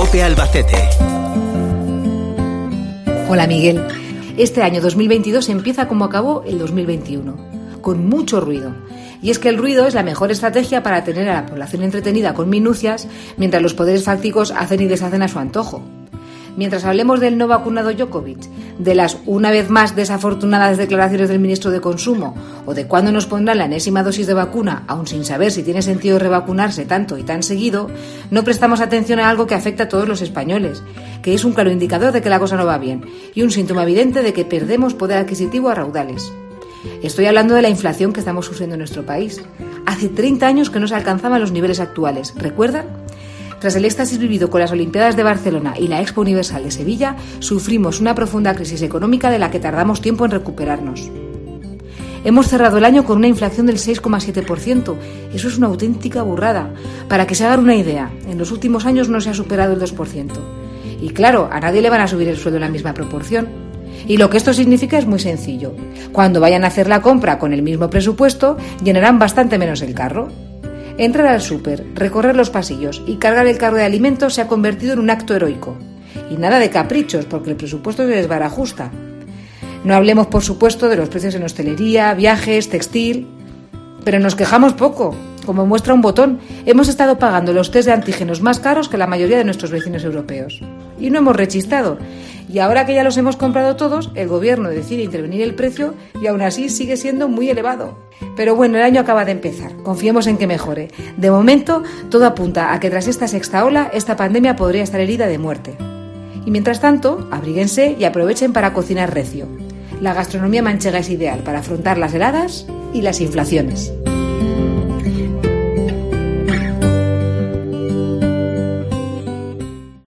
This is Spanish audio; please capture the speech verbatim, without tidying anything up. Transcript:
COPE Albacete. Hola Miguel, este año dos mil veintidós empieza como acabó el dos mil veintiuno, con mucho ruido. Y es que el ruido es la mejor estrategia para tener a la población entretenida con minucias mientras los poderes fácticos hacen y deshacen a su antojo. Mientras hablemos del no vacunado Djokovic, de las una vez más desafortunadas declaraciones del ministro de Consumo o de cuándo nos pondrán la enésima dosis de vacuna, aun sin saber si tiene sentido revacunarse tanto y tan seguido, no prestamos atención a algo que afecta a todos los españoles, que es un claro indicador de que la cosa no va bien y un síntoma evidente de que perdemos poder adquisitivo a raudales. Estoy hablando de la inflación que estamos sufriendo en nuestro país. Hace treinta años que no se alcanzaban los niveles actuales, ¿recuerdan? Tras el éxtasis vivido con las Olimpiadas de Barcelona y la Expo Universal de Sevilla, sufrimos una profunda crisis económica de la que tardamos tiempo en recuperarnos. Hemos cerrado el año con una inflación del seis coma siete por ciento. Eso es una auténtica burrada. Para que se hagan una idea, en los últimos años no se ha superado el dos por ciento. Y claro, a nadie le van a subir el sueldo en la misma proporción. Y lo que esto significa es muy sencillo. Cuando vayan a hacer la compra con el mismo presupuesto, llenarán bastante menos el carro. Entrar al súper, recorrer los pasillos y cargar el carro de alimentos se ha convertido en un acto heroico. Y nada de caprichos, porque el presupuesto se les barajusta. No hablemos, por supuesto, de los precios en hostelería, viajes, textil. Pero nos quejamos poco. Como muestra un botón, hemos estado pagando los test de antígenos más caros que la mayoría de nuestros vecinos europeos. Y no hemos rechistado. Y ahora que ya los hemos comprado todos, el gobierno decide intervenir el precio y aún así sigue siendo muy elevado. Pero bueno, el año acaba de empezar. Confiemos en que mejore. De momento, todo apunta a que tras esta sexta ola, esta pandemia podría estar herida de muerte. Y mientras tanto, abríguense y aprovechen para cocinar recio. La gastronomía manchega es ideal para afrontar las heladas y las inflaciones.